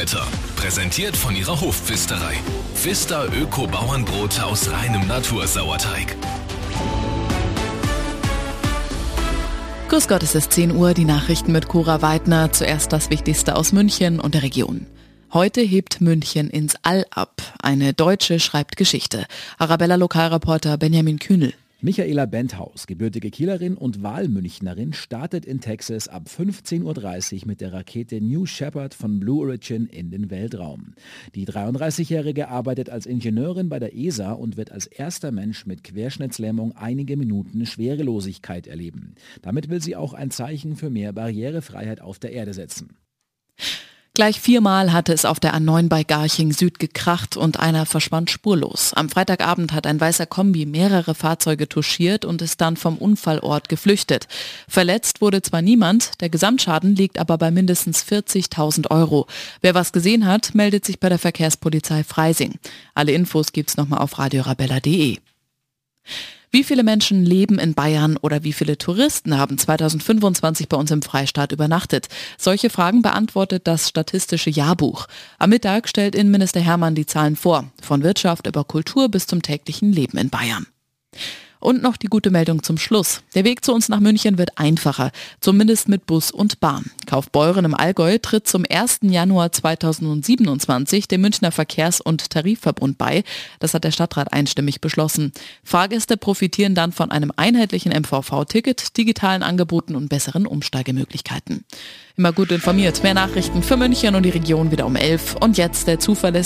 Kronblätter. Präsentiert von ihrer Hofpfisterei. Pfister Öko-Bauernbrot aus reinem Natursauerteig. Grüß Gott, es ist 10 Uhr, die Nachrichten mit Cora Weidner. Zuerst das Wichtigste aus München und der Region. Heute hebt München ins All ab. Eine Deutsche schreibt Geschichte. Arabella-Lokalreporter Benjamin Kühnel. Michaela Benthaus, gebürtige Kielerin und Wahlmünchnerin, startet in Texas ab 15.30 Uhr mit der Rakete New Shepard von Blue Origin in den Weltraum. Die 33-Jährige arbeitet als Ingenieurin bei der ESA und wird als erster Mensch mit Querschnittslähmung einige Minuten Schwerelosigkeit erleben. Damit will sie auch ein Zeichen für mehr Barrierefreiheit auf der Erde setzen. Gleich 4-mal hatte es auf der A9 bei Garching Süd gekracht und einer verschwand spurlos. Am Freitagabend hat ein weißer Kombi mehrere Fahrzeuge touchiert und ist dann vom Unfallort geflüchtet. Verletzt wurde zwar niemand, der Gesamtschaden liegt aber bei mindestens 40.000 €. Wer was gesehen hat, meldet sich bei der Verkehrspolizei Freising. Alle Infos gibt's nochmal auf radiorabella.de. Wie viele Menschen leben in Bayern oder wie viele Touristen haben 2025 bei uns im Freistaat übernachtet? Solche Fragen beantwortet das Statistische Jahrbuch. Am Mittag stellt Innenminister Hermann die Zahlen vor, von Wirtschaft über Kultur bis zum täglichen Leben in Bayern. Und noch die gute Meldung zum Schluss. Der Weg zu uns nach München wird einfacher, zumindest mit Bus und Bahn. Kaufbeuren im Allgäu tritt zum 1. Januar 2027 dem Münchner Verkehrs- und Tarifverbund bei. Das hat der Stadtrat einstimmig beschlossen. Fahrgäste profitieren dann von einem einheitlichen MVV-Ticket, digitalen Angeboten und besseren Umsteigemöglichkeiten. Immer gut informiert. Mehr Nachrichten für München und die Region wieder um 11. Und jetzt der zuverlässige